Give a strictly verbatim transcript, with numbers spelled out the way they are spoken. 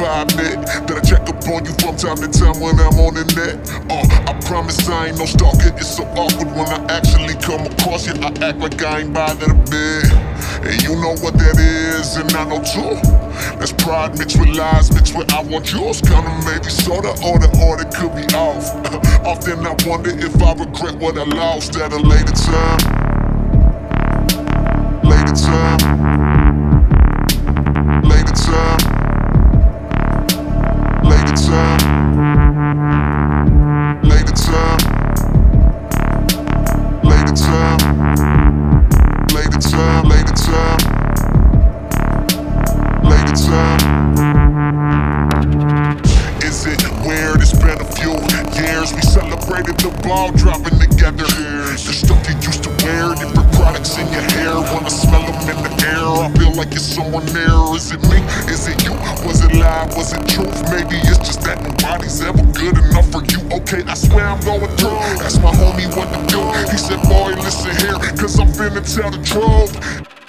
five net. That I check up on you from time to time when I'm on the net. Uh, I promise I ain't no stalker. It's so awkward when I actually come across you. I act like I ain't bothered a bit. And you know what that is, and I know too. That's pride mixed with lies, mixed with I want yours. Kinda maybe sorta, or the order could be off. Often I wonder if I regret what I lost at a later time. Later time. Later time. Later time. Later time. Later time. Later time. Later time. Later time. Is it weird? It's been a few years. We celebrated the ball dropping together. The stuff you used to wear, different products in your hair. When I smell them in the air, I feel like it's someone there. Is it me? Is it you? Was it lie? Was it truth? Maybe it's just that nobody's ever good enough for you. Okay, I swear I'm going through. Ask my homie what to do. He said, boy, listen here, cause I'm finna tell the truth.